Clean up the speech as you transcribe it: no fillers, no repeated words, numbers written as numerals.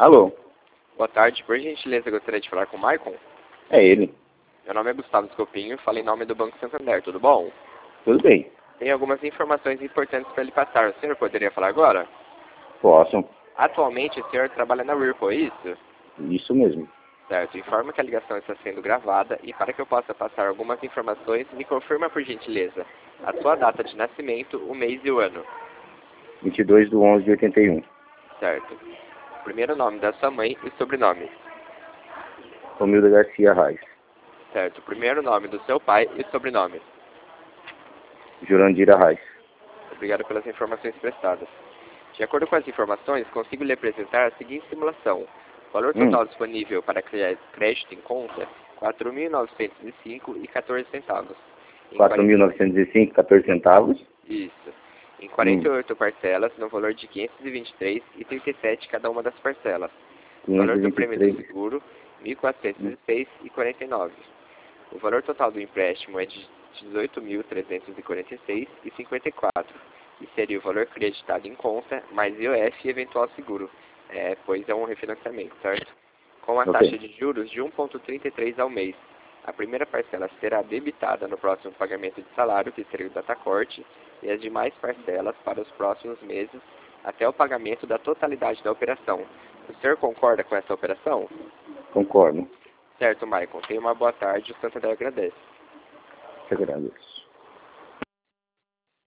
Alô, Boa tarde, por gentileza, gostaria de falar com o Maicon. é ele. Meu nome é Gustavo Scopinho, falo em nome do Banco Santander, tudo bom? Tudo bem? Tenho algumas informações importantes para lhe passar. O senhor poderia falar agora? Posso. Atualmente, o senhor trabalha na Whirlpool, é isso? Isso mesmo. Certo, informa que a ligação está sendo gravada e para que eu possa passar algumas informações, me confirma por gentileza a sua data de nascimento, o mês e o ano. 22/11/81. Certo. O primeiro nome da sua mãe e sobrenome. Romilda Garcia Reis. Certo. O primeiro nome do seu pai e sobrenome. Jurandira Reis. Obrigado pelas informações prestadas. De acordo com as informações, consigo lhe apresentar a seguinte simulação. O valor total disponível para crédito em conta, R$ 4.905,14. 4.905,14 Isso. Em 48 parcelas, no valor de R$ 523,37 cada uma das parcelas. O valor do prêmio do 523. seguro, R$ 1.406,49. O valor total do empréstimo é de R$ 18.346,54. E seria o valor creditado em conta, mais IOF e eventual seguro, pois é um refinanciamento, certo? Com a taxa de juros de 1,33 ao mês. A primeira parcela será debitada no próximo pagamento de salário, que seria o datacorte, e as demais parcelas para os próximos meses, até o pagamento da totalidade da operação. O senhor concorda com essa operação? Concordo. Certo, Maicon. Tenha uma boa tarde. O Santander agradece. Te agradeço.